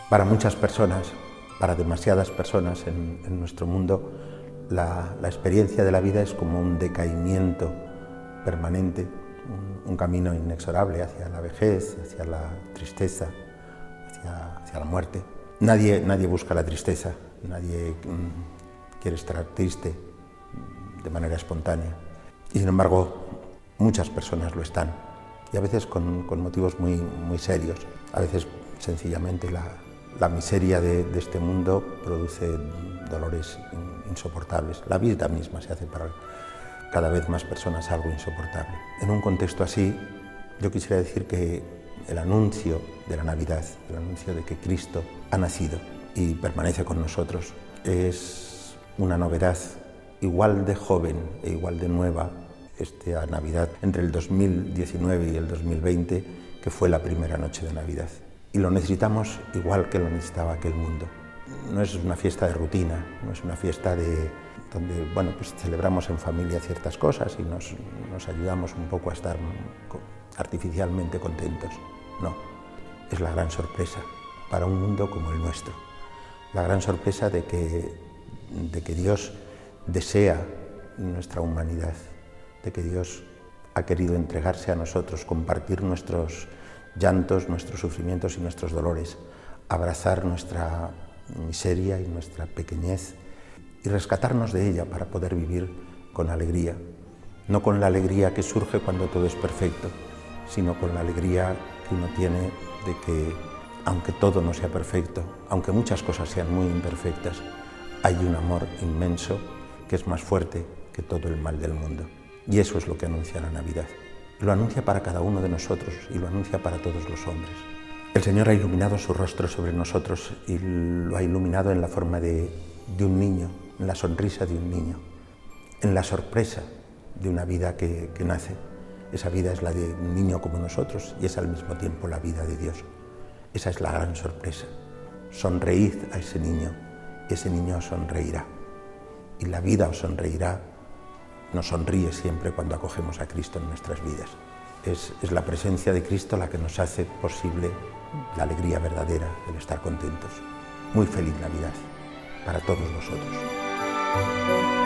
Para muchas personas, para demasiadas personas en nuestro mundo, la experiencia de la vida es como un decaimiento permanente, un camino inexorable hacia la vejez, hacia la tristeza, hacia la muerte. Nadie busca la tristeza, nadie quiere estar triste de manera espontánea. Y sin embargo, muchas personas lo están, y a veces con motivos muy serios. A veces sencillamente la miseria de este mundo produce dolores insoportables. La vida misma se hace para cada vez más personas algo insoportable. En un contexto así, yo quisiera decir que el anuncio de la Navidad, el anuncio de que Cristo ha nacido y permanece con nosotros, es una novedad igual de joven e igual de nueva esta Navidad entre el 2019 y el 2020, que fue la primera noche de Navidad. Y lo necesitamos igual que lo necesitaba aquel mundo. No es una fiesta de rutina, no es una fiesta donde pues celebramos en familia ciertas cosas y nos ayudamos un poco a estar artificialmente contentos. No, es la gran sorpresa para un mundo como el nuestro. La gran sorpresa de que Dios desea nuestra humanidad, de que Dios ha querido entregarse a nosotros, compartir nuestros llantos, nuestros sufrimientos y nuestros dolores, abrazar nuestra miseria y nuestra pequeñez y rescatarnos de ella para poder vivir con alegría, no con la alegría que surge cuando todo es perfecto, sino con la alegría que uno tiene de que, aunque todo no sea perfecto, aunque muchas cosas sean muy imperfectas, hay un amor inmenso que es más fuerte que todo el mal del mundo. Y eso es lo que anuncia la Navidad. Lo anuncia para cada uno de nosotros y lo anuncia para todos los hombres. El Señor ha iluminado su rostro sobre nosotros y lo ha iluminado en la forma de un niño, en la sonrisa de un niño, en la sorpresa de una vida que nace. Esa vida es la de un niño como nosotros y es al mismo tiempo la vida de Dios. Esa es la gran sorpresa. Sonreíd a ese niño os sonreirá. Y la vida os sonreirá, nos sonríe siempre cuando acogemos a Cristo en nuestras vidas. Es la presencia de Cristo la que nos hace posible la alegría verdadera, el estar contentos. Muy feliz Navidad para todos vosotros.